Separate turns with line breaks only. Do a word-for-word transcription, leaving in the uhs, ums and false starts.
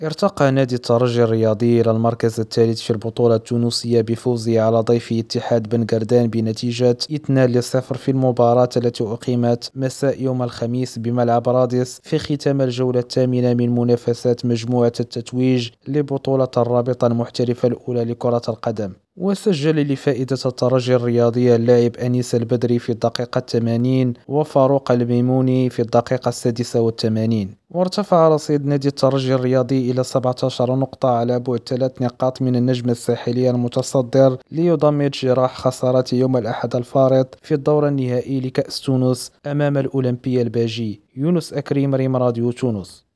ارتقى نادي الترجي الرياضي إلى المركز الثالث في البطولة التونسية بفوزه على ضيفه اتحاد بن قردان بنتيجة اثنين لصفر في المباراة التي أقيمت مساء يوم الخميس بملعب رادس في ختام الجولة الثامنة من منافسات مجموعة التتويج لبطولة الرابطة المحترفة الأولى لكرة القدم. وسجل لفائدة الترجي الرياضي اللاعب أنيس البدري في الدقيقة الثمانين وفاروق الميموني في الدقيقة السادسة والثمانين. وارتفع رصيد نادي الترجي الرياضي إلى سبعة عشر نقطة على بعد ثلاث نقاط من النجم الساحلي المتصدر ليضمد جراح خسارة يوم الأحد الفارط في الدور النهائي لكأس تونس أمام الأولمبي الباجي. يونس أكريم، ريم راديو تونس.